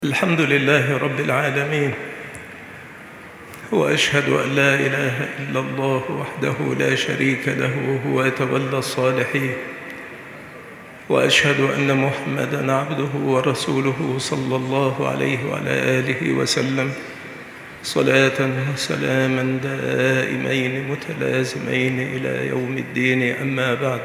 الحمد لله رب العالمين، وأشهد أن لا إله إلا الله وحده لا شريك له هو يتولى الصالحين، وأشهد أن محمدًا عبده ورسوله صلى الله عليه وعلى آله وسلم صلاة وسلاما دائمين متلازمين إلى يوم الدين. أما بعد،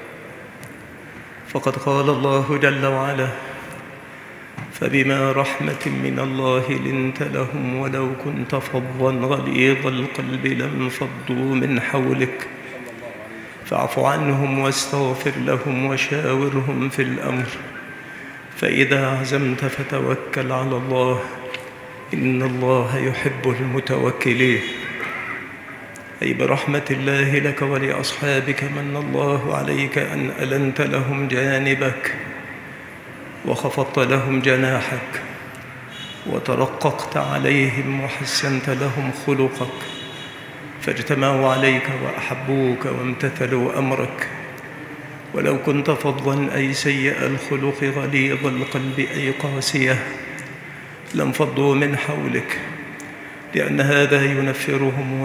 فقد قال الله جل وعلا: فبما رحمة من الله لنت لهم ولو كنت فظا غليظ القلب لانفضوا من حولك فاعف عنهم واستغفر لهم وشاورهم في الأمر فإذا عزمت فتوكل على الله إن الله يحب المتوكلين. أي برحمة الله لك ولأصحابك من الله عليك أن ألنت لهم جانبك وخفضت لهم جناحك وترققت عليهم وحسنت لهم خلقك فاجتمعوا عليك وأحبوك وامتثلوا أمرك. ولو كنت فظا أي سيء الخلق غليظ القلب أي قاسية لانفضوا من حولك، لأن هذا ينفرهم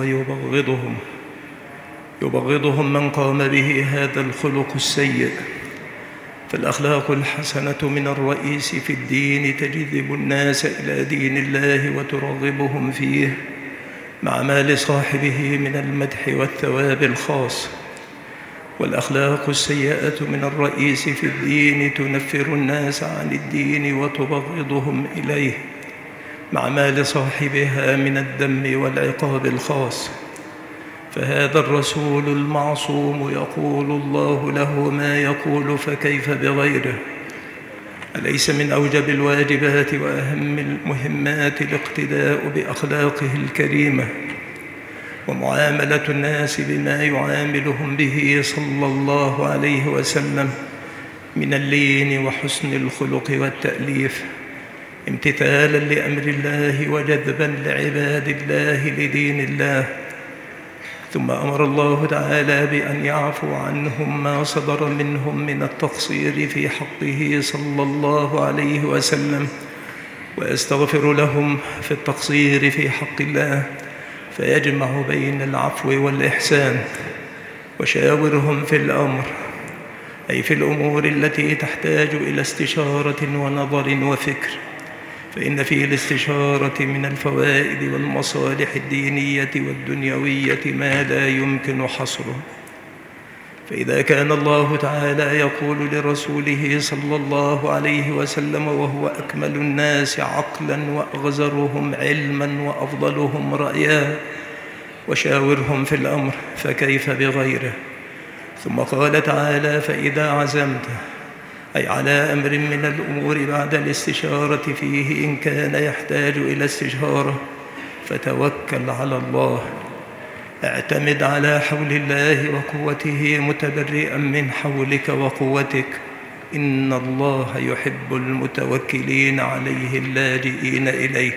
ويبغضهم من قام به هذا الخلق السيء. فالأخلاق الحسنة من الرئيس في الدين تجذب الناس إلى دين الله وترغبهم فيه، مع ما لصاحبه من المدح والثواب الخاص. والأخلاق السيئة من الرئيس في الدين تنفر الناس عن الدين وتبغضهم إليه، مع ما لصاحبها من الذم والعقاب الخاص. فهذا الرسول المعصوم يقول الله له ما يقول، فكيف بغيره؟ أليس من أوجب الواجبات وأهم المهمات الاقتداء بأخلاقه الكريمة ومعاملة الناس بما يعاملهم به صلى الله عليه وسلم من اللين وحسن الخلق والتأليف، امتثالا لأمر الله وجذبا لعباد الله لدين الله؟ ثم أمر الله تعالى بأن يعفو عنهم ما صدر منهم من التقصير في حقه صلى الله عليه وسلم، ويستغفر لهم في التقصير في حق الله، فيجمع بين العفو والإحسان. وشاورهم في الأمر أي في الأمور التي تحتاج إلى استشارة ونظر وفكر، فإن في الاستشارة من الفوائد والمصالح الدينية والدنيوية ما لا يمكن حصره. فإذا كان الله تعالى يقول لرسوله صلى الله عليه وسلم وهو أكمل الناس عقلا وأغزرهم علما وأفضلهم رأيا: وشاورهم في الأمر، فكيف بغيره؟ ثم قال تعالى: فإذا عزمت، أي على أمر من الأمور بعد الاستشارة فيه إن كان يحتاج إلى استشارة، فتوكل على الله، اعتمد على حول الله وقوته متبرئا من حولك وقوتك، إن الله يحب المتوكلين عليه اللاجئين إليه.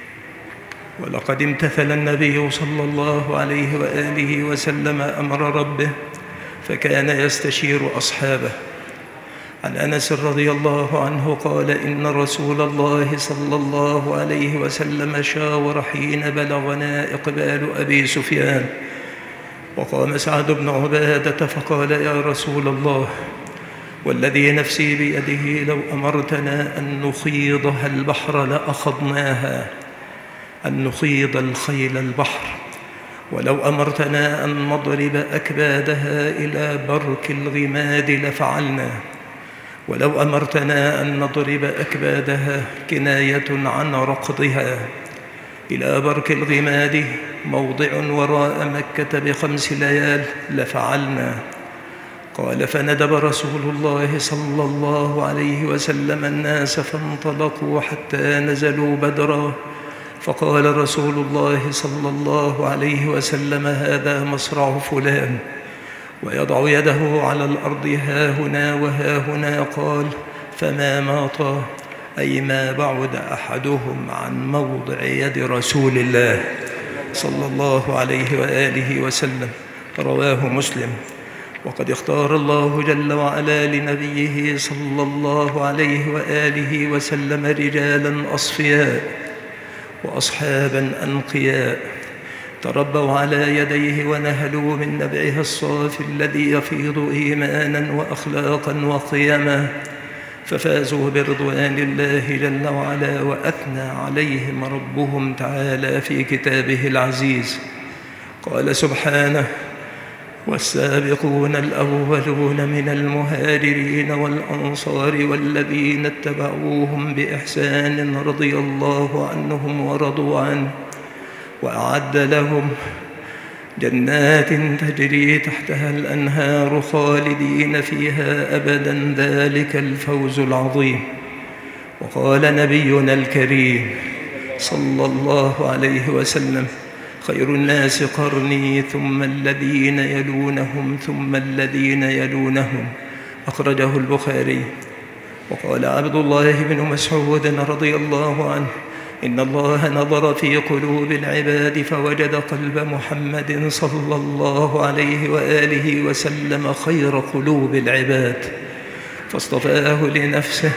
ولقد امتثل النبي صلى الله عليه وآله وسلم أمر ربه، فكان يستشير أصحابه. عن أنس رضي الله عنه قال: إن رسول الله صلى الله عليه وسلم شاور حين بلغنا إقبال أبي سفيان، وقام سعد بن عبادة فقال: يا رسول الله، والذي نفسي بيده لو أمرتنا أن نخيضها البحر لأخضناها، أن نخيض الخيل البحر، ولو أمرتنا أن نضرب أكبادها إلى برك الغماد لفعلنا، ولو أمرتنا أن نضرب أكبادها كناية عن رقضها إلى برك الغماد موضع وراء مكة ب5 ليال لفعلنا. قال: فندب رسول الله صلى الله عليه وسلم الناس فانطلقوا حتى نزلوا بدرا، فقال رسول الله صلى الله عليه وسلم: هذا مصرع فلان، ويضع يده على الأرض هاهنا وهاهنا. قال: فما ماطى، أي ما بعد أحدهم عن موضع يد رسول الله صلى الله عليه وآله وسلم. رواه مسلم. وقد اختار الله جل وعلا لنبيه صلى الله عليه وآله وسلم رجالا أصفياء وأصحابا أنقياء تربوا على يديه ونهلوا من نبعه الصافي الذي يفيض إيمانا وأخلاقا وقيما، ففازوا برضوان الله جل وعلا، وأثنى عليهم ربهم تعالى في كتابه العزيز. قال سبحانه: والسابقون الأولون من المهاجرين والأنصار والذين اتبعوهم بإحسان رضي الله عنهم ورضوا عنه وأعد لهم جنات تجري تحتها الأنهار خالدين فيها أبدا، ذلك الفوز العظيم. وقال نبينا الكريم صلى الله عليه وسلم: خير الناس قرني ثم الذين يلونهم ثم الذين يلونهم، أخرجه البخاري. وقال عبد الله بن مسعود رضي الله عنه: إن الله نظر في قلوب العباد فوجد قلب محمد صلى الله عليه وآله وسلم خير قلوب العباد، فاصطفاه لنفسه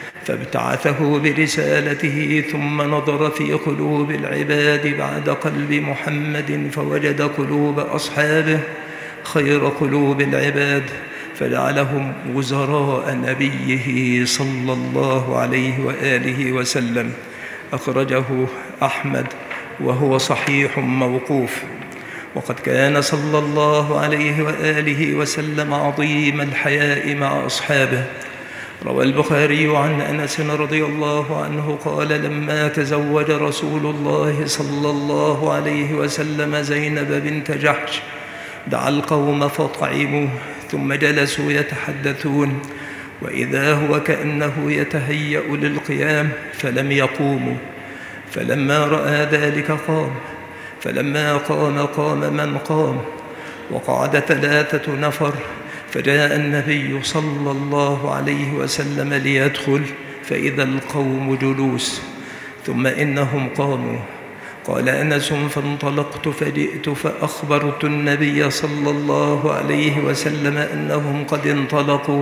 فابتعثه برسالته، ثم نظر في قلوب العباد بعد قلب محمد فوجد قلوب أصحابه خير قلوب العباد، فجعلهم وزراء نبيه صلى الله عليه وآله وسلم. أخرجه أحمد وهو صحيح موقوف. وقد كان صلى الله عليه وآله وسلم عظيم الحياء مع أصحابه. روى البخاري عن أنس رضي الله عنه قال: لما تزوج رسول الله صلى الله عليه وسلم زينب بنت جحش دعا القوم فطعموا، ثم جلسوا يتحدثون، وإذا هو كأنه يتهيأ للقيام فلم يقوموا، فلما رأى ذلك قام، فلما قام من قام، وقعد 3 نفر، فجاء النبي صلى الله عليه وسلم ليدخل فإذا القوم جلوس، ثم إنهم قاموا. قال أنس: فانطلقت فجئت فأخبرت النبي صلى الله عليه وسلم أنهم قد انطلقوا،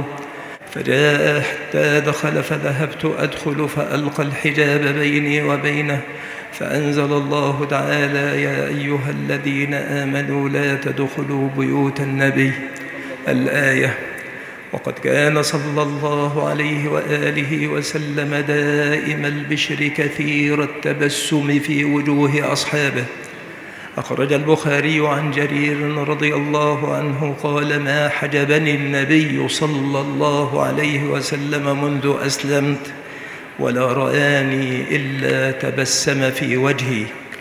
فجاء حتى دخل، فذهبت أدخل فألقى الحجاب بيني وبينه، فأنزل الله تعالى: يا أيها الذين آمنوا لا تدخلوا بيوت النبي، الآية. وقد كان صلى الله عليه وآله وسلم دائم البشر كثير التبسم في وجوه أصحابه. أخرج البخاري عن جرير رضي الله عنه قال: ما حجبني النبي صلى الله عليه وسلم منذ أسلمت ولا رآني إلا تبسم في وجهي.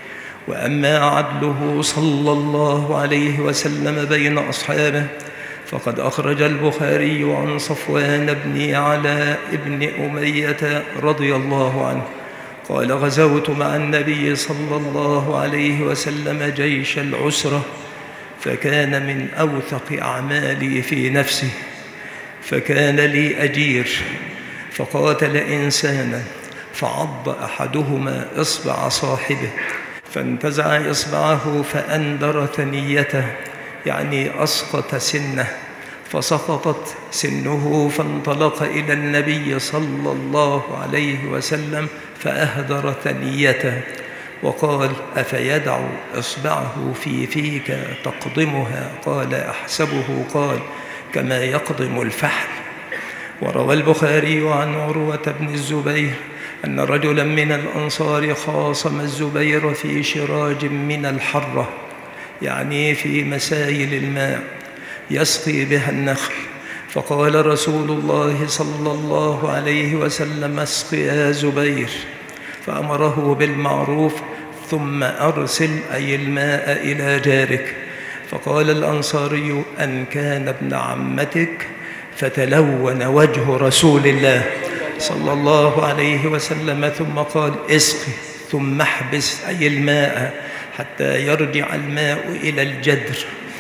وأما عدله صلى الله عليه وسلم بين أصحابه فقد أخرج البخاري عن صفوان بن علاء بن أمية رضي الله عنه قال: غزوت مع النبي صلى الله عليه وسلم جيش العسرة، فكان من أوثق أعمالي في نفسي، فكان لي أجير، فقاتل إنسانا فعض أحدهما إصبع صاحبه، فانتزع إصبعه فأندر ثنيته، يعني أسقط سنه، فسقطت سنه، فانطلق إلى النبي صلى الله عليه وسلم فأهدر ثنيته، وقال: أفيدع إصبعه في فيك تقضمها؟ قال: أحسبه قال: كما يقضم الفحل. وروى البخاري عن عروة بن الزبير أن رجلا من الأنصار خاصم الزبير في شراج من الحرة، يعني في مسايل الماء يسقي بها النخل، فقال رسول الله صلى الله عليه وسلم: اسق يا زبير، فأمره بالمعروف، ثم أرسل أي الماء إلى جارك. فقال الأنصاري: أن كان ابن عمتك، فتلون وجه رسول الله صلى الله عليه وسلم، ثم قال: اسقي ثم احبس أي الماء حتى يرجع الماء إلى الجدر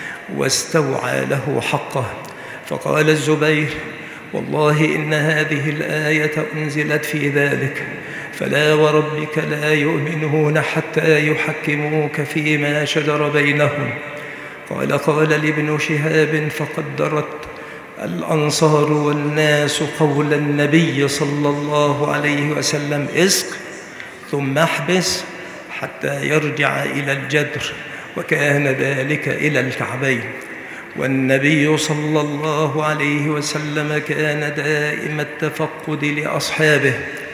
واستوعى له حقه. فقال الزبير: والله إن هذه الآية أنزلت في ذلك، فلا وربك لا يؤمنون حتى يحكموك فيما شجر بينهم، قال لابن شهاب: فقدرت الأنصار والناس قول النبي صلى الله عليه وسلم: اسق ثم احبس حتى يرجع إلى الجدر، وكان ذلك إلى الكعبين. والنبي صلى الله عليه وسلم كان دائم التفقد لأصحابه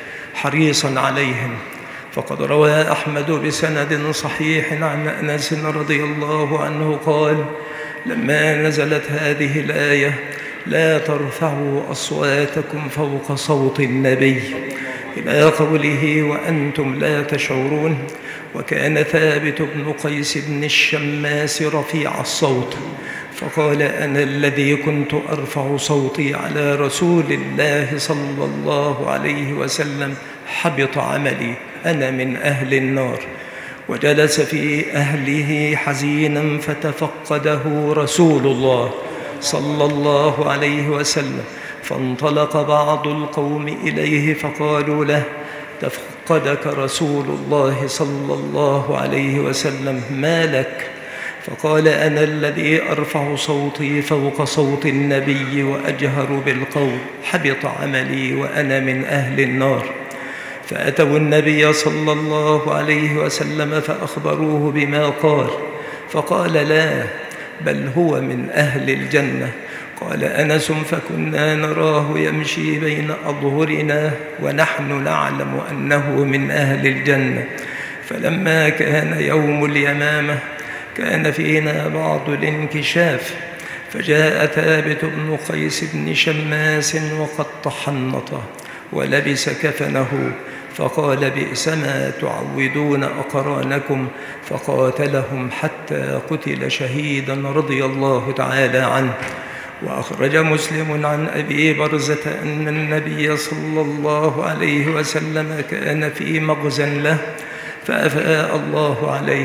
حريصا عليهم، فقد روى أحمد بسند صحيح عن أنس رضي الله عنه قال: لما نزلت هذه الآية: لا ترفعوا أصواتكم فوق صوت النبي، إلى قوله: وأنتم لا تشعرون، وكان ثابت بن قيس بن الشماس رفيع الصوت، فقال: أنا الذي كنت أرفع صوتي على رسول الله صلى الله عليه وسلم، حبط عملي، أنا من أهل النار. وجلس في أهله حزينا، فتفقده رسول الله صلى الله عليه وسلم، فانطلق بعض القوم إليه فقالوا له: تفقدك رسول الله صلى الله عليه وسلم، ما لك؟ فقال: أنا الذي أرفع صوتي فوق صوت النبي وأجهر بالقول، حبط عملي وأنا من أهل النار. فأتوا النبي صلى الله عليه وسلم فأخبروه بما قال، فقال: لا، بل هو من أهل الجنة. قال أنس: فكنا نراه يمشي بين أظهرنا ونحن نعلم أنه من أهل الجنة. فلما كان يوم اليمامة كان فينا بعض الانكشاف، فجاء ثابت بن قيس بن شماس وقد تحنط ولبس كفنه، فقال: بئس ما تعودون أقرانكم، فقاتلهم حتى قتل شهيدا رضي الله تعالى عنه. وأخرج مسلم عن أبي برزة أن النبي صلى الله عليه وسلم كان في مغزى له، فأفاء الله عليه،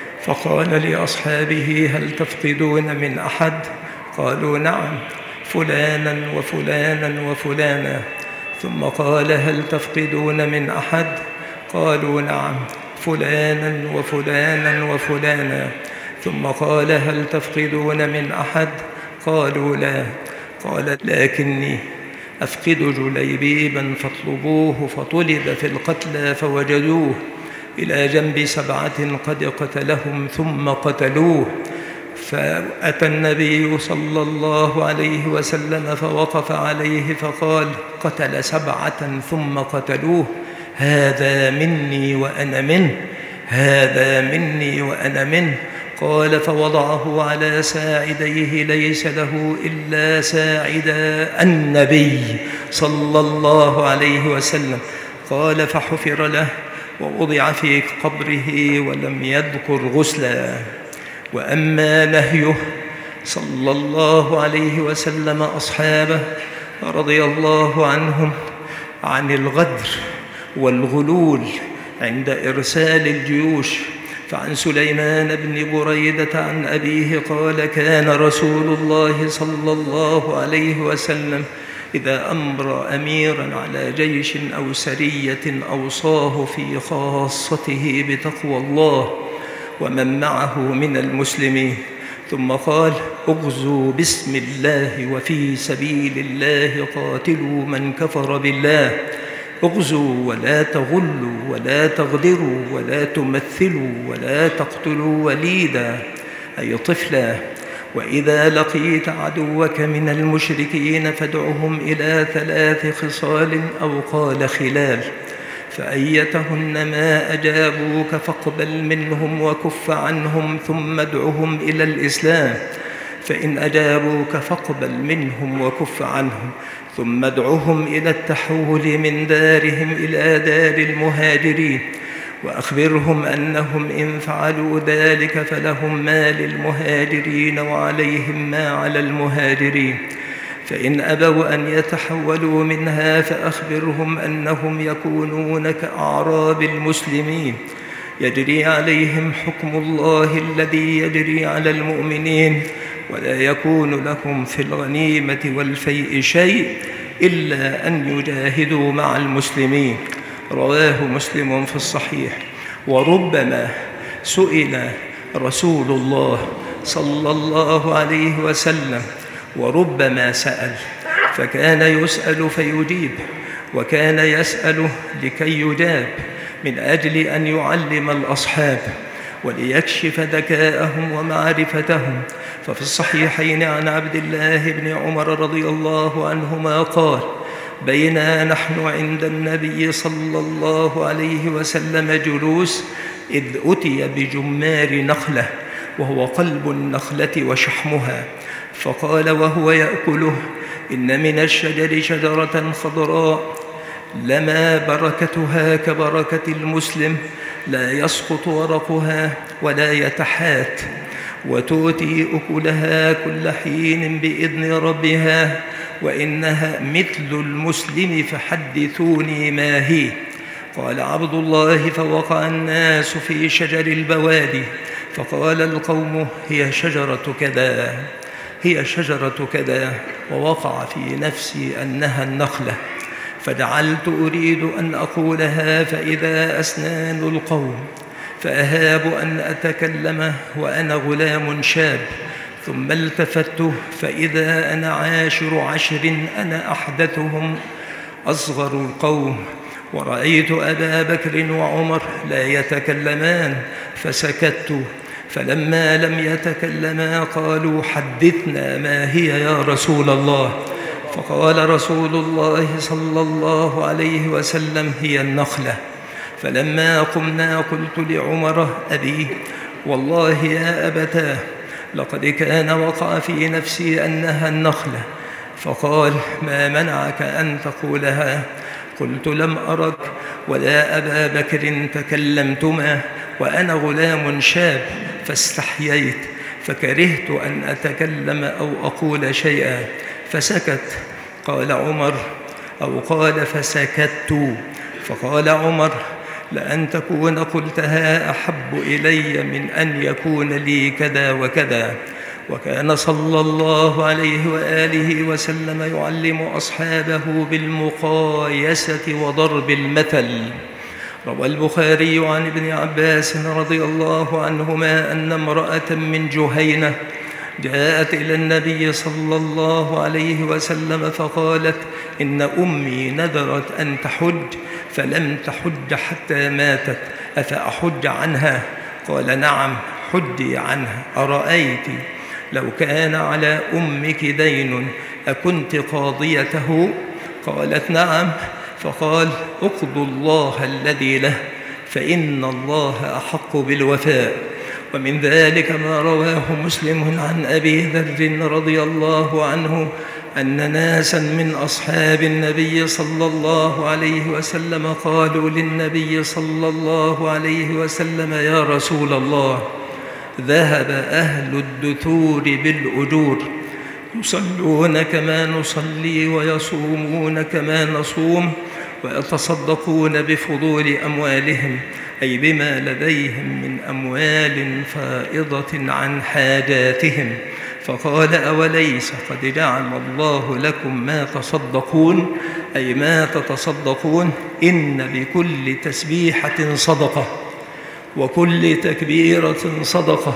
فقال لأصحابه: هل تفقدون من أحد؟ قالوا: نعم، فلانا وفلانا وفلانا. ثم قال: هل تفقدون من أحد؟ قالوا: نعم، فلانا وفلانا وفلانا. ثم قال: هل تفقدون من أحد؟ قالوا: لا. قال: لكني أفقد جليبيبا فاطلبوه، فطلب في القتلى فوجدوه إلى جنب 7 قد قتلهم ثم قتلوه. فأتى النبي صلى الله عليه وسلم فوقف عليه فقال: قتل 7 ثم قتلوه، هذا مني وأنا منه، هذا مني وأنا منه. قال: فوضعه على ساعديه، ليس له إلا ساعدا النبي صلى الله عليه وسلم. قال: فحفر له ووضع في قبره ولم يذكر غسلا. وأما نهيه صلى الله عليه وسلم أصحابه رضي الله عنهم عن الغدر والغلول عند إرسال الجيوش، فعن سليمان بن بريدة عن أبيه قال: كان رسول الله صلى الله عليه وسلم إذا أمر أميرا على جيش أو سرية أوصاه في خاصته بتقوى الله ومن معه من المسلمين، ثم قال: اغزوا بسم الله وفي سبيل الله قاتلوا من كفر بالله، اغزوا ولا تغلوا ولا تغدروا ولا تمثلوا ولا تقتلوا وليدا أي طفلا، وإذا لقيت عدوك من المشركين فادعهم إلى 3 خصال أو قال خلال، فأيتهن ما أجابوك فاقبل منهم وكف عنهم، ثم ادعهم إلى الإسلام، فإن أجابوك فاقبل منهم وكف عنهم، ثم ادعهم إلى التحول من دارهم إلى دار المهاجرين، وأخبرهم أنهم إن فعلوا ذلك فلهم ما للمهاجرين وعليهم ما على المهاجرين، فإن أبوا أن يتحولوا منها فأخبرهم أنهم يكونون كأعراب المسلمين، يجري عليهم حكم الله الذي يجري على المؤمنين، ولا يكون لهم في الغنيمة والفيء شيء إلا أن يجاهدوا مع المسلمين. رواه مسلم في الصحيح. وربما سئل رسول الله صلى الله عليه وسلم، وربما سأل، فكان يسأل فيجيب، وكان يسأل لكي يجاب، من أجل أن يعلم الأصحاب وليكشف ذكاءهم ومعرفتهم. ففي الصحيحين عن عبد الله بن عمر رضي الله عنهما قال: بينا نحن عند النبي صلى الله عليه وسلم جلوس، إذ أتي بجمار نخلة وهو قلب النخلة وشحمها، فقال وهو يأكله: إن من الشجر شجرة خضراء لما بركتها كبركة المسلم، لا يسقط ورقها ولا يتحات، وتؤتي أكلها كل حين بإذن ربها، وإنها مثل المسلم فحدثوني ما هي. قال عبد الله: فوقع الناس في شجر البوادي، فقال القوم: هي شجرة كذا، هي شجرة كذا، ووقع في نفسي أنها النخلة، فجعلت أريد أن أقولها، فإذا أسنان القوم، فأهاب أن أتكلم وأنا غلام شاب، ثم التفت فإذا أنا 10 أنا أحدثهم أصغر القوم، ورأيت أبا بكر وعمر لا يتكلمان، فسكت، فلما لم يتكلما قالوا: حدثنا ما هي يا رسول الله. فقال رسول الله صلى الله عليه وسلم: هي النخلة. فلما قمنا قلت لعمر أبي: والله يا أبتاه، لقد كان وقع في نفسي أنها النخلة. فقال: ما منعك أن تقولها؟ قلت: لم أرك ولا أبا بكر تكلمتما وأنا غلام شاب، فاستحييت، فكرهت أن أتكلم أو أقول شيئا، فسكت. قال عمر أو قال فسكت. فقال عمر: لأن تكون قلتها أحب إلي من أن يكون لي كذا وكذا. وكان صلى الله عليه وآله وسلم يعلم أصحابه بالمقايسة وضرب المثل. روى البخاري عن ابن عباس رضي الله عنهما أن امرأة من جهينة جاءت إلى النبي صلى الله عليه وسلم فقالت: إن أمي نذرت أن تحج فلم تحج حتى ماتت، أفأحج عنها؟ قال: نعم، حجي عنها. أرأيت لو كان على أمك دين أكنت قاضيته؟ قالت: نعم. فقال: اقضوا الله الذي له، فإن الله أحق بالوفاء. ومن ذلك ما رواه مسلم عن أبي ذر رضي الله عنه أن ناسا من أصحاب النبي صلى الله عليه وسلم قالوا للنبي صلى الله عليه وسلم: يا رسول الله، ذهب أهل الدثور بالأجور، يصلون كما نصلي ويصومون كما نصوم ويتصدقون بفضول أموالهم، أي بما لديهم من أموال فائضة عن حاجاتهم. فقال: أوليس قد جعل الله لكم ما تصدقون، أي ما تتصدقون؟ إن بكل تسبيحة صدقة، وكل تكبيرة صدقة،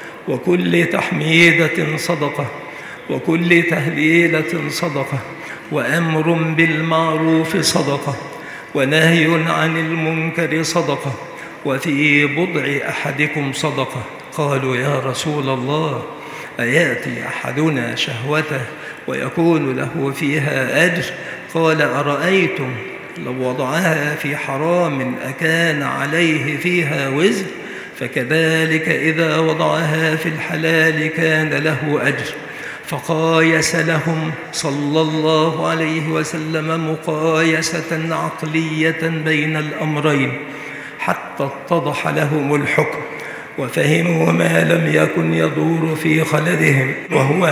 وكل تحميدة صدقة، وكل تهليلة صدقة، وأمر بالمعروف صدقة، ونهي عن المنكر صدقة، وفي بضع أحدكم صدقة. قالوا: يا رسول الله، أيأتي أحدنا شهوته ويكون له فيها أجر؟ قال: أرأيتم لو وضعها في حرام أكان عليه فيها وزر؟ فكذلك إذا وضعها في الحلال كان له أجر. فقايس لهم صلى الله عليه وسلم مقايسة عقلية بين الأمرين حتى اتضح لهم الحكم، وفهموا ما لم يكن يدور في خلدهم، وهو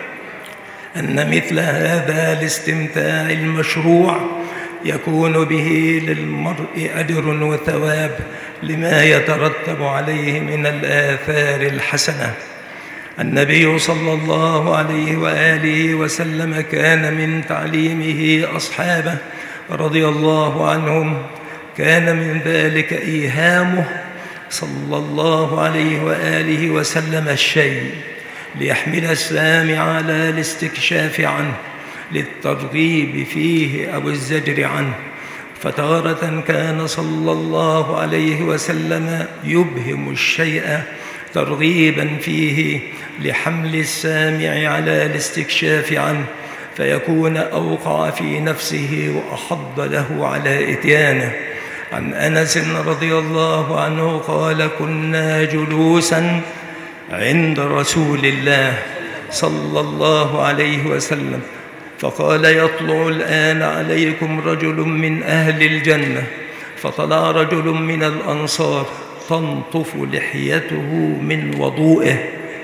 أن مثل هذا الاستمتاع المشروع يكون به للمرء أجر وثواب لما يترتب عليه من الآثار الحسنة. النبي صلى الله عليه وآله وسلم كان من تعليمه أصحابه رضي الله عنهم كان من ذلك إيهامه صلى الله عليه وآله وسلم الشيء ليحمل السامع على الاستكشاف عنه للترغيب فيه أو الزجر عنه، فتارة كان صلى الله عليه وسلم يبهم الشيء ترغيبا فيه لحمل السامع على الاستكشاف عنه، فيكون أوقع في نفسه وأحض له على إتيانه. عن أنس رضي الله عنه قال: كنا جلوسا عند رسول الله صلى الله عليه وسلم فقال: يطلع الآن عليكم رجل من أهل الجنة. فطلع رجل من الأنصار تنطف لحيته من وضوئه،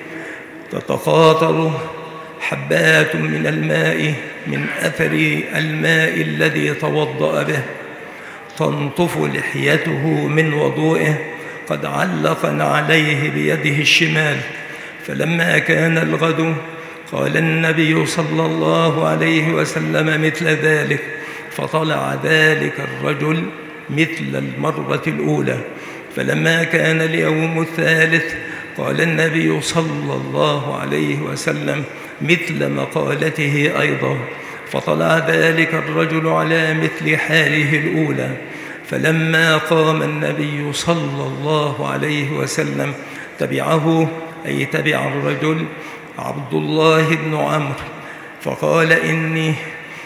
تتقاطر حبات من الماء من أثر الماء الذي توضأ به، تنطف لحيته من وضوئه، قد علق عليه بيده الشمال. فلما كان الغد قال النبي صلى الله عليه وسلم مثل ذلك، فطلع ذلك الرجل مثل المرة الأولى. فلما كان اليوم الثالث قال النبي صلى الله عليه وسلم مثل مقالته أيضا، فطلع ذلك الرجل على مثل حاله الأولى. فلما قام النبي صلى الله عليه وسلم تبعه، أي تبع الرجل، عبد الله بن عمرو، فقال: إني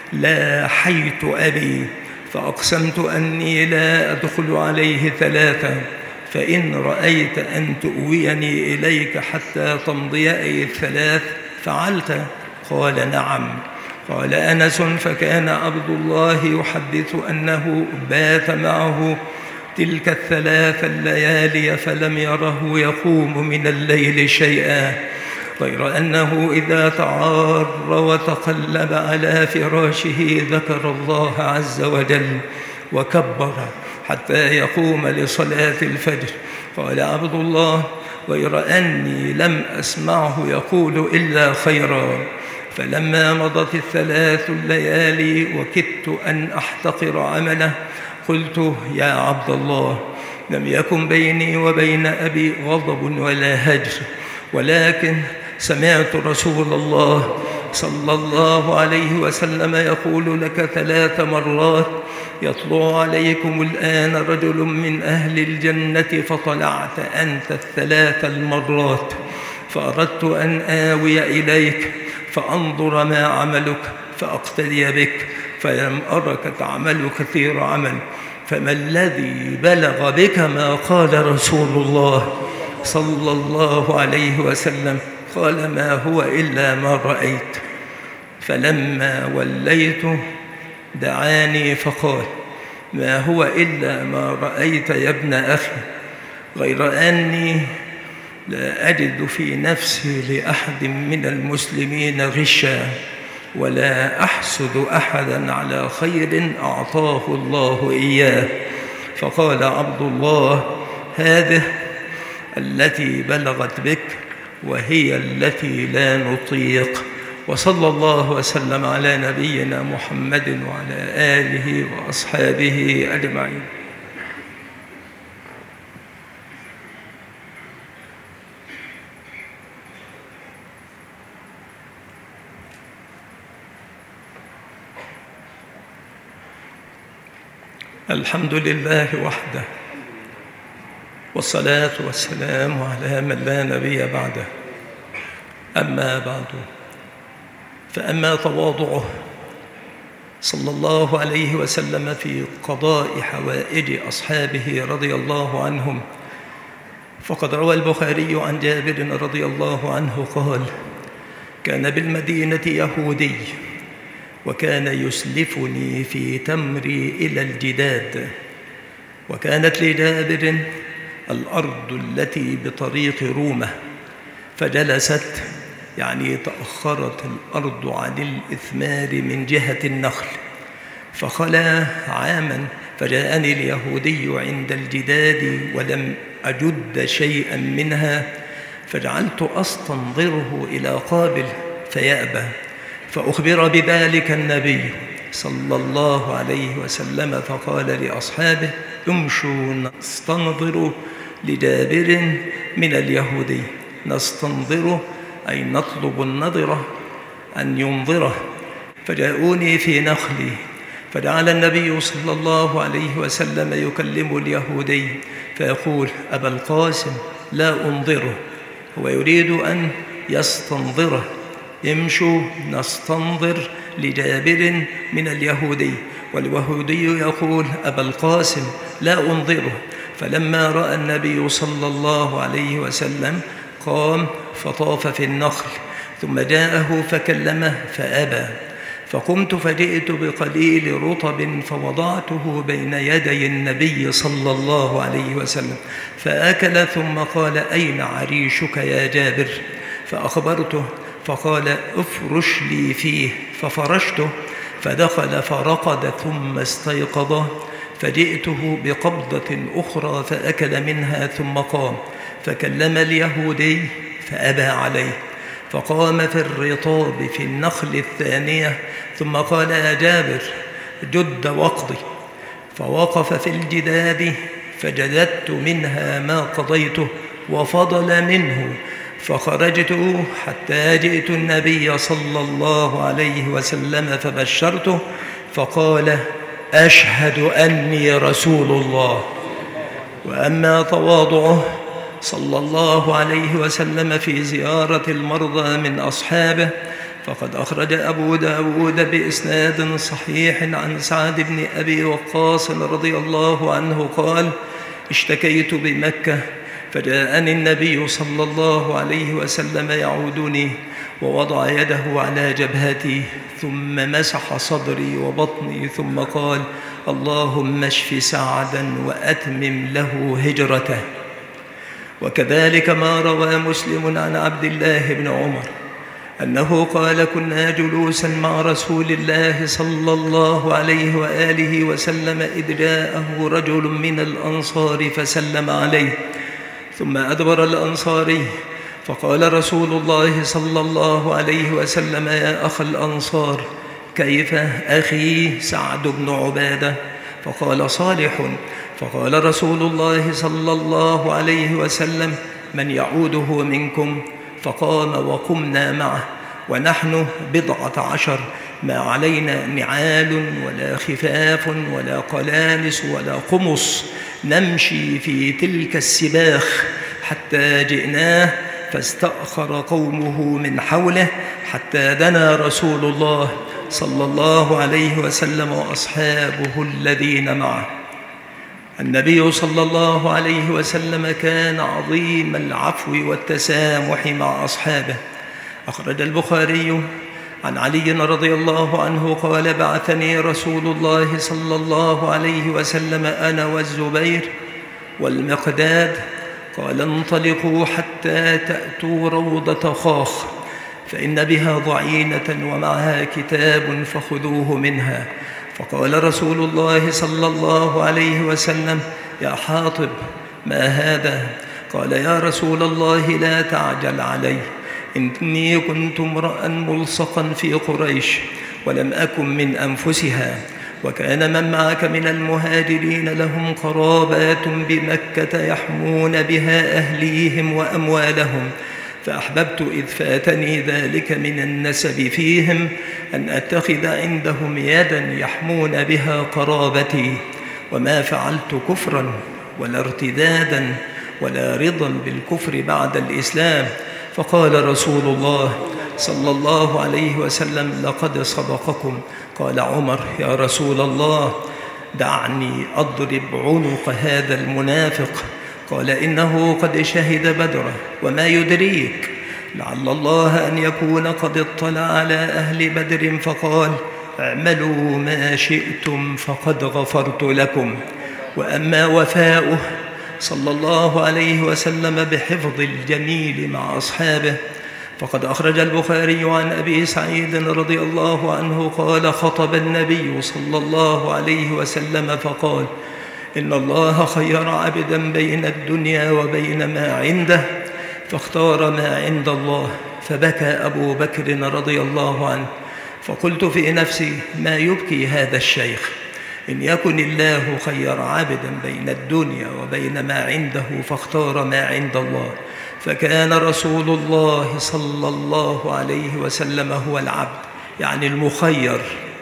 لاحيت أبي فأقسمت أني لا أدخل عليه ثلاثة، فإن رأيت أن تؤويني إليك حتى تمضي أي الثلاث فعلت؟ قال: نعم. قال أنس: فكان عبد الله يحدث أنه بات معه تلك الثلاث الليالي فلم يره يقوم من الليل شيئا، غير أنه إذا تعار وتقلب على فراشه ذكر الله عز وجل وكبر حتى يقوم لصلاة الفجر. قال عبد الله: غير أني لم أسمعه يقول إلا خيرا. فلما مضت الثلاث الليالي وكدت أن أحتقر عمله، قلت: يا عبد الله، لم يكن بيني وبين أبي غضب ولا هجر، ولكن سمعت رسول الله صلى الله عليه وسلم يقول لك 3 مرات: يطلع عليكم الآن رجل من أهل الجنة، فطلعت أنت 3 المرات، فأردت أن آوي إليك فأنظر ما عملك فأقتدي بك، فلم أرك تعمل كثير عمل، فما الذي بلغ بك ما قال رسول الله صلى الله عليه وسلم؟ قال: ما هو إلا ما رأيت. فلما وليت دعاني فقال: ما هو إلا ما رأيت يا ابن أخي، غير أني لا أجد في نفسي لأحد من المسلمين غشا، ولا أحسد أحدا على خير أعطاه الله إياه. فقال عبد الله: هذه التي بلغت بك، وهي التي لا نطيق. وصلى الله وسلم على نبينا محمد وعلى آله وأصحابه أجمعين. الحمد لله وحده، والصلاة والسلام على من لا نبي بعده. أما بعد، فأما تواضعه صلى الله عليه وسلم في قضاء حوائج أصحابه رضي الله عنهم، فقد روى البخاري عن جابر رضي الله عنه قال: كان بالمدينة يهودي، وكان يسلفني في تمري إلى الجداد، وكانت لجابر الأرض التي بطريق رومة، فجلست، يعني تأخرت الأرض عن الإثمار من جهة النخل، فخلا عاما فجاءني اليهودي عند الجداد ولم أجد شيئا منها، فجعلت أستنظره إلى قابل فيأبى، فأخبر بذلك النبي صلى الله عليه وسلم، فقال لأصحابه: امشوا نستنظر لجابر من اليهودي نستنظره أي نطلب النظرة أن ينظره. فجاءوني في نخلي، فجعل النبي صلى الله عليه وسلم يكلم اليهودي فيقول: أبا القاسم لا أنظره، هو يريد أن يستنظره. امشوا نستنظر لجابر من اليهودي، واليهودي يقول: أبا القاسم لا أنظره. فلما رأى النبي صلى الله عليه وسلم قام فطاف في النخل، ثم جاءه فكلمه فأبى. فقمت فجئت بقليل رطب فوضعته بين يدي النبي صلى الله عليه وسلم فأكل، ثم قال: أين عريشك يا جابر؟ فأخبرته، فقال: افرش لي فيه، ففرشته، فدخل فرقد ثم استيقظ. فجئته بقبضة أخرى فأكل منها ثم قام، فكلم اليهودي فأبى عليه، فقام في الرطاب في النخل الثانية، ثم قال: يا جابر جد وقضي. فوقف في الجداد فجددت منها ما قضيته وفضل منه، فخرجت حتى جئت النبي صلى الله عليه وسلم فبشرته، فقال: أشهد أني رسول الله. وأما تواضعه صلى الله عليه وسلم في زيارة المرضى من أصحابه فقد أخرج أبو داود بإسناد صحيح عن سعد بن أبي وقاص رضي الله عنه قال: اشتكيت بمكة فجاءني النبي صلى الله عليه وسلم يعودني، ووضع يده على جبهتي ثم مسح صدري وبطني، ثم قال: اللهم اشف سعدا وأتمم له هجرته. وكذلك ما روى مسلم عن عبد الله بن عمر أنه قال: كنا جلوسا مع رسول الله صلى الله عليه وآله وسلم إذ جاءه رجل من الأنصار فسلم عليه، ثم أدبر الأنصاري، فقال رسول الله صلى الله عليه وسلم: يا أخ الأنصار، كيف أخي سعد بن عبادة؟ فقال: صالح. فقال رسول الله صلى الله عليه وسلم: من يعوده منكم؟ فقام وقمنا معه، ونحن 17، ما علينا نعال ولا خفاف ولا قلانس ولا قمص، نمشي في تلك السباخ حتى جئناه، فاستأخر قومه من حوله حتى دنا رسول الله صلى الله عليه وسلم وأصحابه الذين معه. النبي صلى الله عليه وسلم كان عظيم العفو والتسامح مع أصحابه. أخرج البخاري عن علي رضي الله عنه قال: بعثني رسول الله صلى الله عليه وسلم أنا والزبير والمقداد، قال: انطلقوا حتى تأتوا روضة خاخ، فإن بها ضعينة ومعها كتاب فخذوه منها. فقال رسول الله صلى الله عليه وسلم: يا حاطب، ما هذا؟ قال: يا رسول الله لا تعجل علي، إني كنت امرأ ملصقا في قريش ولم أكن من أنفسها، وكان من معك من المهاجرين لهم قرابات بمكة يحمون بها أهليهم وأموالهم، فأحببت إذ فاتني ذلك من النسب فيهم أن أتخذ عندهم يدا يحمون بها قرابتي، وما فعلت كفرا ولا ارتدادا ولا رضا بالكفر بعد الإسلام. فقال رسول الله صلى الله عليه وسلم: لقد صدقكم. قال عمر: يا رسول الله، دعني أضرب عنق هذا المنافق. قال: إنه قد شهد بدرا، وما يدريك لعل الله أن يكون قد اطلع على أهل بدر فقال: اعملوا ما شئتم فقد غفرت لكم. وأما وفاؤه صلى الله عليه وسلم بحفظ الجميل مع أصحابه فقد أخرج البخاري عن أبي سعيد رضي الله عنه قال: خطب النبي صلى الله عليه وسلم فقال: إن الله خير عبدا بين الدنيا وبين ما عنده، فاختار ما عند الله. فبكى أبو بكر رضي الله عنه، فقلت في نفسي: ما يبكي هذا الشيخ؟ إن يكن الله خير عبدا بين الدنيا وبين ما عنده فاختار ما عند الله، فكان رسول الله صلى الله عليه وسلم هو العبد يعني المخير.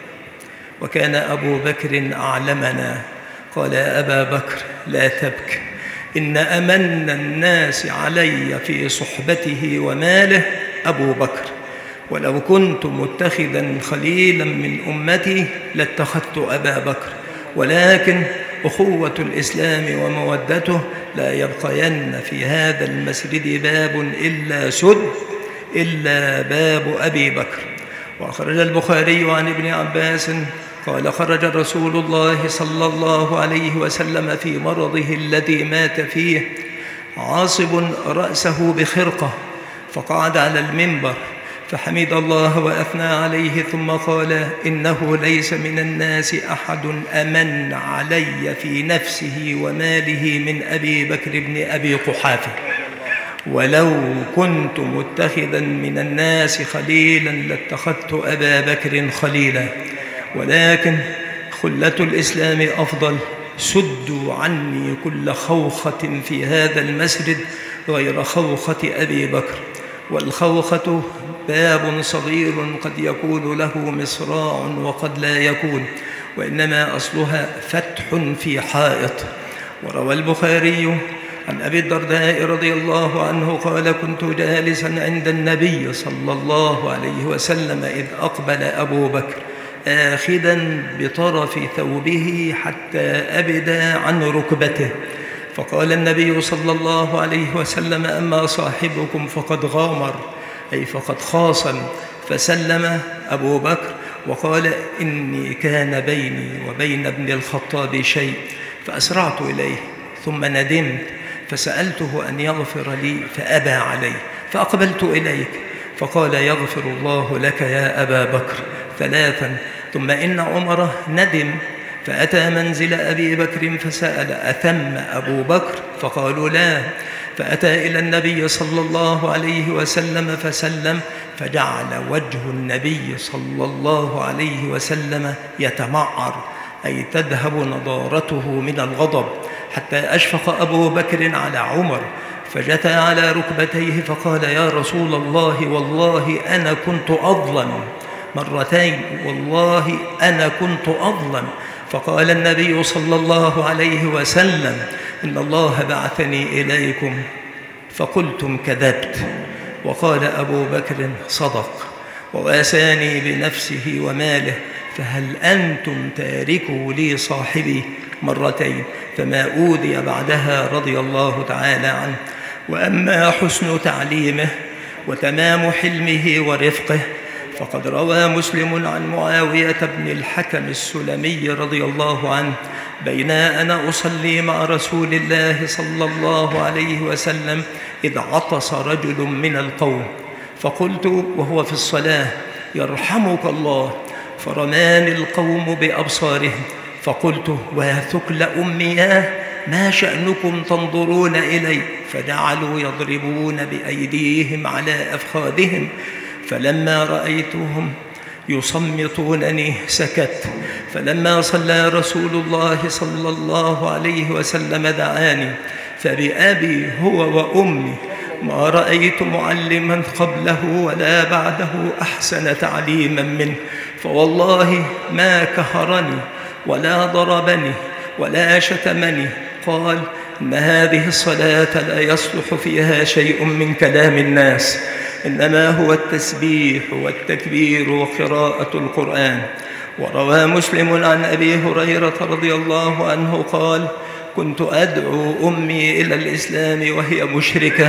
وكان أبو بكر أعلمنا، قال يا أبا بكر لا تبك، إن أمن الناس علي في صحبته وماله أبو بكر، ولو كنت متخذا خليلا من أمتي لاتخذت أبا بكر، ولكن أخوة الإسلام ومودته لا يبقين في هذا المسجد باب إلا سد إلا باب أبي بكر. وأخرج البخاري عن ابن عباس قال خرج رسول الله صلى الله عليه وسلم في مرضه الذي مات فيه عاصب رأسه بخرقة، فقعد على المنبر فحمد الله وأثنى عليه، ثم قال إنه ليس من الناس أحد أمن علي في نفسه وماله من أبي بكر بن أبي قحافة، ولو كنت متخذا من الناس خليلا لاتخذت أبا بكر خليلا، ولكن خلة الإسلام أفضل. سدوا عني كل خوخة في هذا المسجد غير خوخة أبي بكر، والخوخة باب صغير قد يكون له مصراع وقد لا يكون، وإنما أصلها فتح في حائط. وروى البخاري عن أبي الدرداء رضي الله عنه قال كنت جالسا عند النبي صلى الله عليه وسلم إذ أقبل أبو بكر آخذا بطرف ثوبه حتى أبدى عن ركبته، فقال النبي صلى الله عليه وسلم أما صاحبكم فقد غامر، أي فقد خاصم. فسلم أبو بكر وقال إني كان بيني وبين ابن الخطاب شيء فأسرعت إليه، ثم ندمت فسألته أن يغفر لي فأبى علي، فأقبلت إليك فقال يغفر الله لك يا أبا بكر ثلاثا. ثم إن عمر ندم فأتى منزل أبي بكر فسأل أثم أبو بكر؟ فقالوا لا. فأتى إلى النبي صلى الله عليه وسلم فسلم، فجعل وجه النبي صلى الله عليه وسلم يتمعر، أي تذهب نضارته من الغضب، حتى أشفق أبو بكر على عمر فجثى على ركبتيه فقال يا رسول الله والله أنا كنت أظلم، مرتين والله أنا كنت أظلم. فقال النبي صلى الله عليه وسلم إن الله بعثني إليكم فقلتم كذبت. وقال أبو بكر صدق، وواساني بنفسه وماله، فهل أنتم تاركوا لي صاحبي؟ مرتين، فما أوذي بعدها رضي الله تعالى عنه. وأما حسن تعليمه وتمام حلمه ورفقه فقد روى مسلم عن معاوية بن الحكم السلمي رضي الله عنه بين أنا أصلي مع رسول الله صلى الله عليه وسلم إذ عطس رجل من القوم، فقلت وهو في الصلاة يرحمك الله، فرماني القوم بأبصارهم، فقلت وثكل أمياه ما شأنكم تنظرون إلي؟ فجعلوا يضربون بأيديهم على أفخاذهم، فلما رأيتهم يصمتونني سكت. فلما صلى رسول الله صلى الله عليه وسلم دعاني، فبأبي هو وأمي ما رأيت معلما قبله ولا بعده أحسن تعليما منه، فوالله ما كهرني ولا ضربني ولا شتمني. قال إن هذه الصلاة لا يصلح فيها شيء من كلام الناس، إنما هو التسبيح والتكبير وقراءة القرآن. وروى مسلم عن أبي هريرة رضي الله عنه قال كنت أدعو أمي إلى الإسلام وهي مشركة،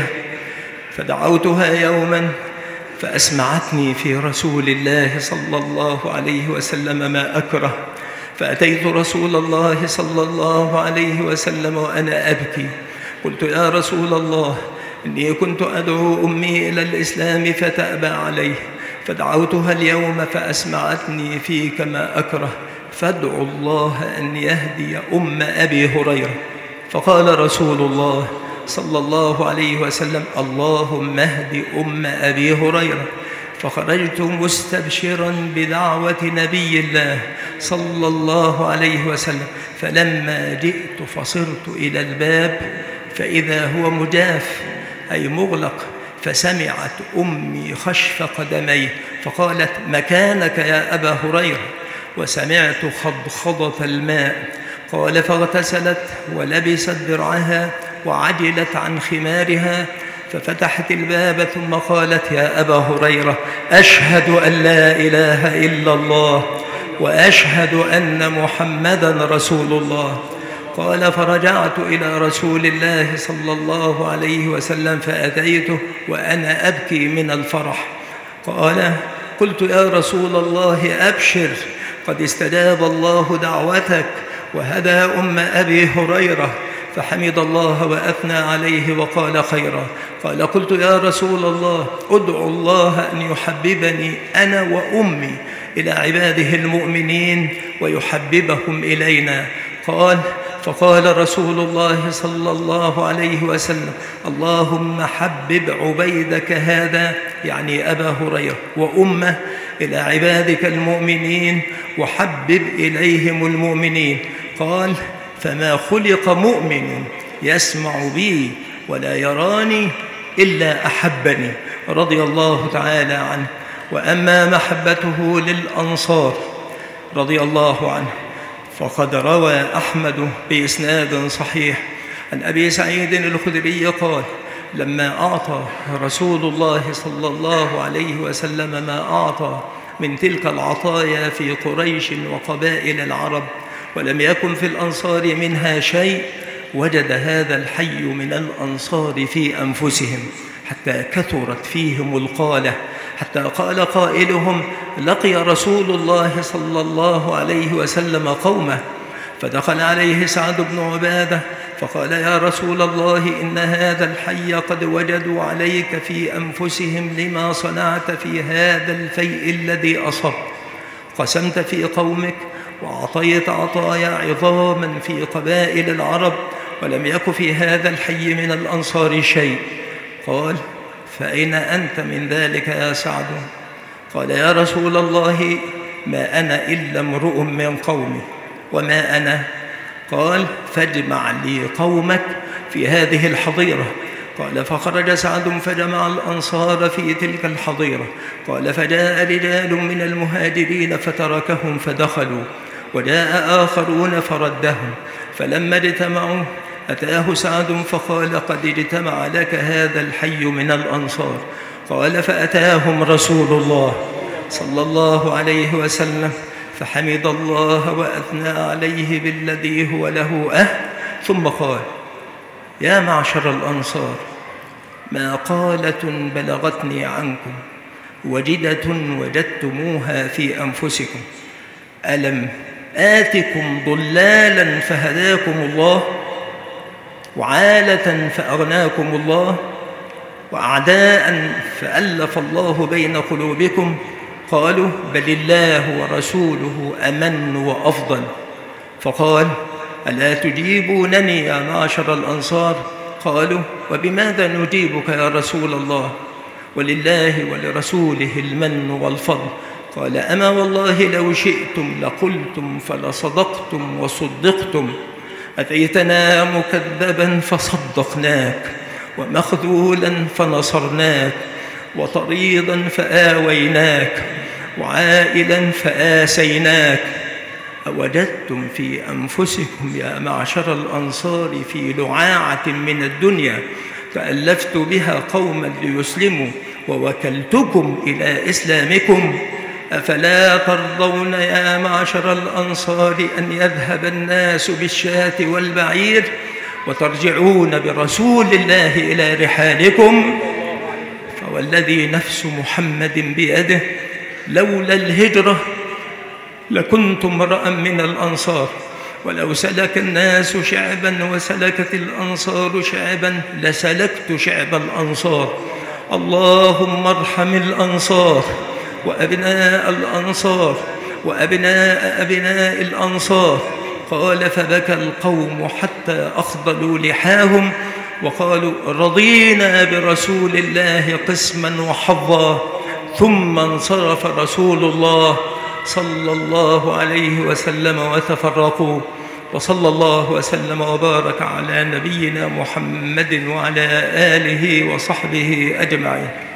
فدعوتها يوما فأسمعتني في رسول الله صلى الله عليه وسلم ما أكره، فأتيت رسول الله صلى الله عليه وسلم وأنا أبكي، قلت يا رسول الله إني كنت أدعو أمي إلى الإسلام فتأبى عليه، فدعوتها اليوم فأسمعتني فيك ما أكره، فادعوا الله أن يهدي أم أبي هريرة. فقال رسول الله صلى الله عليه وسلم اللهم اهد أم أبي هريرة. فخرجت مستبشرا بدعوة نبي الله صلى الله عليه وسلم، فلما جئت فصرت إلى الباب فإذا هو مجاف أي مغلق، فسمعت أمي خشف قدميه فقالت: مكانك يا أبا هريرة. وسمعت خضخضة الماء. قال: فاغتسلت ولبست درعها وعجلت عن خمارها، ففتحت الباب ثم قالت: يا أبا هريرة، أشهد أن لا إله إلا الله وأشهد أن محمدًا رسول الله. قال: فرجعت إلى رسول الله صلى الله عليه وسلم فأتيته وأنا أبكي من الفرح. قال: قلت: يا رسول الله أبشر، قد استجاب الله دعوتك وهدى أم أبي هريرة. فحمد الله وأثنى عليه وقال خيرا. قال: قلت: يا رسول الله أدعو الله أن يحببني أنا وأمي إلى عباده المؤمنين ويحببهم إلينا. فقال رسول الله صلى الله عليه وسلم: اللهم حبب عبيدك هذا، يعني أبا هريرة، وأمه إلى عبادك المؤمنين وحبب إليهم المؤمنين. قال: فما خلق مؤمن يسمع بي ولا يراني إلا أحبني، رضي الله تعالى عنه. وأما محبته للأنصار رضي الله عنه فقد روى أحمد بإسناد صحيح عن أبي سعيد الخدري قال: لما أعطى رسول الله صلى الله عليه وسلم ما أعطى من تلك العطايا في قريش وقبائل العرب ولم يكن في الأنصار منها شيء، وجد هذا الحي من الأنصار في أنفسهم حتى كثرت فيهم القالة، حتى قال قائلهم: لقي رسول الله صلى الله عليه وسلم قومه، فدخل عليه سعد بن عبادة فقال: يا رسول الله، إن هذا الحي قد وجدوا عليك في أنفسهم لما صنعت في هذا الفيء الذي أصبت، قسمت في قومك وأعطيت عطايا عظاما في قبائل العرب ولم يك في هذا الحي من الأنصار شيء. قال: فأين أنت من ذلك يا سعد؟ قال: يا رسول الله، ما أنا إلا امرؤ من قومي. وما أنا؟ قال: فاجمع لي قومك في هذه الحظيرة. قال: فخرج سعد فجمع الأنصار في تلك الحظيرة. قال: فجاء رجال من المهاجرين فتركهم فدخلوا، وجاء آخرون فردهم، فلما اجتمعوا أتاه سعد فقال: قد اجتمع لك هذا الحي من الأنصار. قال: فأتاهم رسول الله صلى الله عليه وسلم فحمد الله وأثنى عليه بالذي هو له ثم قال: يا معشر الأنصار، ما قالة بلغتني عنكم وجدة وجدتموها في أنفسكم، ألم آتكم ضلالا فهداكم الله، وعالة فأغناكم الله، وأعداء فألف الله بين قلوبكم؟ قالوا: بل الله ورسوله أمن وأفضل. فقال: ألا تجيبونني يا معشر الأنصار؟ قالوا: وبماذا نجيبك يا رسول الله؟ ولله ولرسوله المن والفضل. قال: أما والله لو شئتم لقلتم فلصدقتم وصدقتم، أتيتنا مكذبا فصدقناك، ومخذولا فنصرناك، وطريضا فآويناك، وعائلا فآسيناك. أوجدتم في أنفسكم يا معشر الأنصار في لعاعة من الدنيا تألفت بها قوما ليسلموا ووكلتكم إلى إسلامكم؟ أفلا ترضون يا معشر الأنصار أن يذهب الناس بالشاة والبعير وترجعون برسول الله إلى رحالكم؟ فوالذي نفس محمد بيده لولا الهجرة لكنت امرأ من الأنصار، ولو سلك الناس شعبا وسلكت الأنصار شعبا لسلكت شعب الأنصار. اللهم ارحم الأنصار وأبناء الأنصار وأبناء أبناء الأنصار. قال: فبكى القوم حتى أخضلوا لحاهم وقالوا: رضينا برسول الله قسما وحظا ثم انصرف رسول الله صلى الله عليه وسلم وتفرقوا. وصلى الله وسلم وبارك على نبينا محمد وعلى آله وصحبه أجمعين.